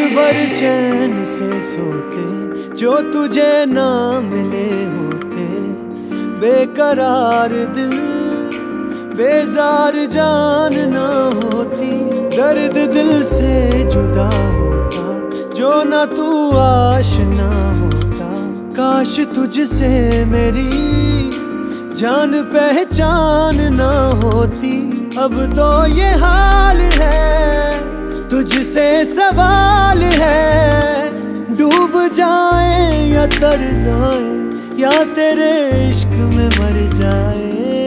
भर चैन से सोते जो तुझे ना मिले होते। बेकरार दिल बेजार जान ना होती। दर्द दिल से जुदा होता जो ना तू आशना होता। काश तुझसे मेरी जान पहचान ना होती। अब तो ये हाल है तुझसे सवाल है। डूब जाए या तर जाए या तेरे इश्क में मर जाए।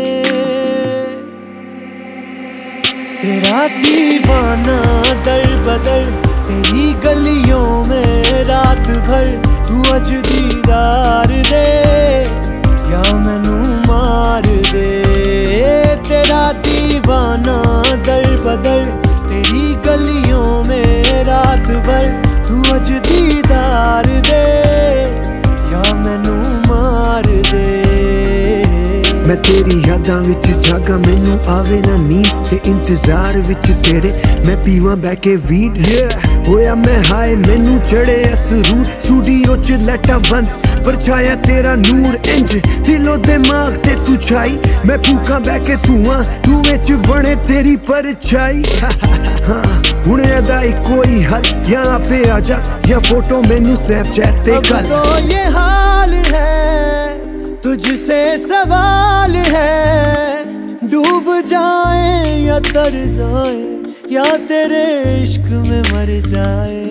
तेरा दीवाना दर बदर तेरी गलियों में रात भर। तू अज दीदार दे या मैनू मार दे। तेरा दीवाना दर बदर तेरी गलियों में रात भर। तू अज दीदार दे या मैनू मार दे। मैं तेरी यादां विच जागा मैनू आवे ना नींद। ते इंतजार विच तेरे मैं पीवां बह के वीड। होया मैं हाय मैनू चढ़े असरूर। स्टूडियो च लाइटां बंद परछाया तेरा नूर। इंज दिलो दिमाग ते तू छाई। मैं फूकां बह के धुआं धुएं च बने तेरी परछाई। हाँ हुणे दा कोई हल या पे आजा या फोटो मैनू स्नैपचैट ते कर। अब तो ये हाल है तुझसे सवाल है। डूब जाए या तर जाए या तेरे इश्क में मर जाए।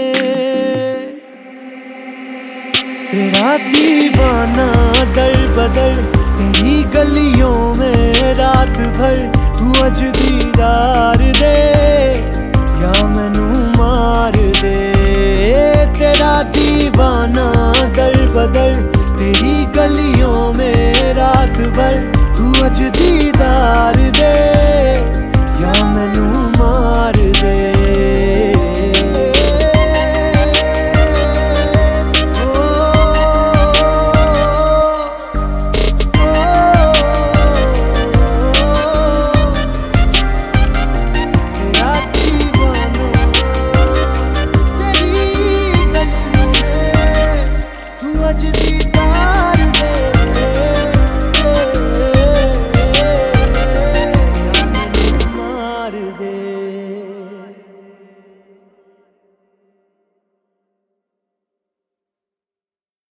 तेरा दीवाना दर बदर तेरी गलियों में रात भर। तू अज दीदार दे या मैनू मार दे। तेरा दीवाना दर बदर तेरी गलियों में रात भर। तू अज दीदार दे या मैनू मार दे। तेरा दीवाना तेरी गलियों में तू अज